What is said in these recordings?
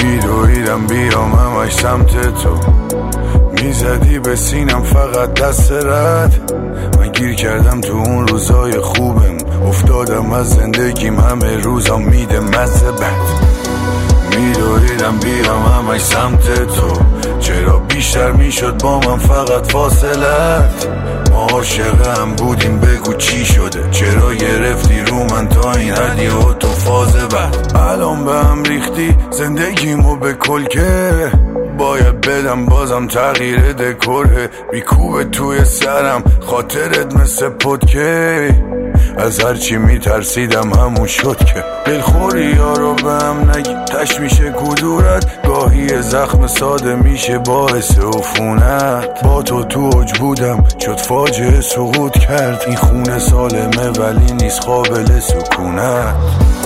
میدویدم بیام همش سمت تو، میزدی به سینم فقط دست رد. من گیر کردم تو اون روزای خوبم، افتادم از زندگیم همه روزا میده مزه بد. میدویدم بیام همش سمت تو، چرا بیشتر میشد با من فقط فاصلت. ما عاشق هم بودیم بگو چی شده، چرا گرفتی رو من تا این حدی و تو فاز بعد. الان به هم ریختی زندگیمو به کلکه، باید بدم بازم تغییر دکوره. بیکوبه توی سرم خاطرت مثل پدکه، از هرچی میترسیدم همون شد که. دلخوری یارو به هم نگی تش میشه کدورت، گاهی زخم ساده میشه باعث عفونت. با تو اوج بودم شد فاجعه سقوط کرد، این خونه سالمه ولی نیست قابل سکونت.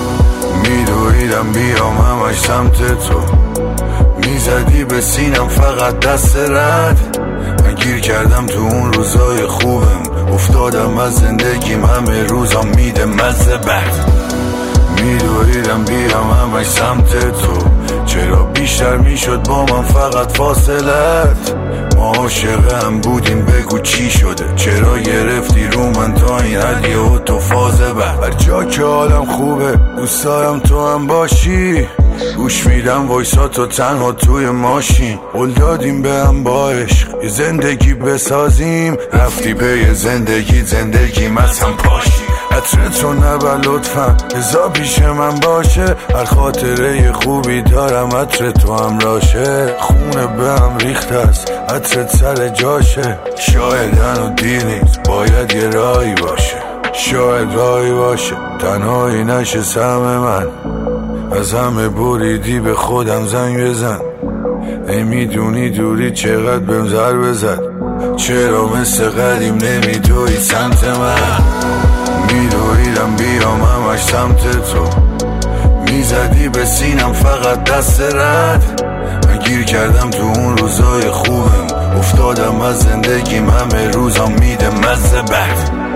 میدویدم بیام همش سمت تو، میزدی به سینم فقط دست رد. من گیر کردم تو اون روزای خوبم، افتادم از زندگیم همه روزا میده مزه بد. میدویدم بیام همش سمت تو، چرا بیشتر میشد با من فقط فاصلت. ما عاشق هم بودیم بگو چی شده، چرا گرفتی رو من تا این حدی و تو فاز بعد. هر جا که حالم خوبه دوست دارم تو هم باشی، گوش میدم وایساتو تنها توی ماشین. قول دادیم به هم با عشق یه زندگی بسازیم، رفتی به زندگیم از هم پاشی. عطرتو نبر لطفا بذار پیش من باشه، هر خاطره خوبی دارم عطر تو هم راشه. خونه به هم ریخت است عطرت سر جاشه، شاید هنو دیر نیست باید یه راهی باشه. شاید راهی باشه تنهایی نشه سهم من، از همه بریدی به خودم زنگ بزن. ای میدونی دوری چقدر بهم ضربه زد، چرا مثل قدیم نمیدوی سمت من. میدویدم بیام همش سمت تو، میزدی به سینم فقط دست رد. من گیر کردم تو اون روزای خوبم، افتادم از زندگیم همه روزا میده مزه بد.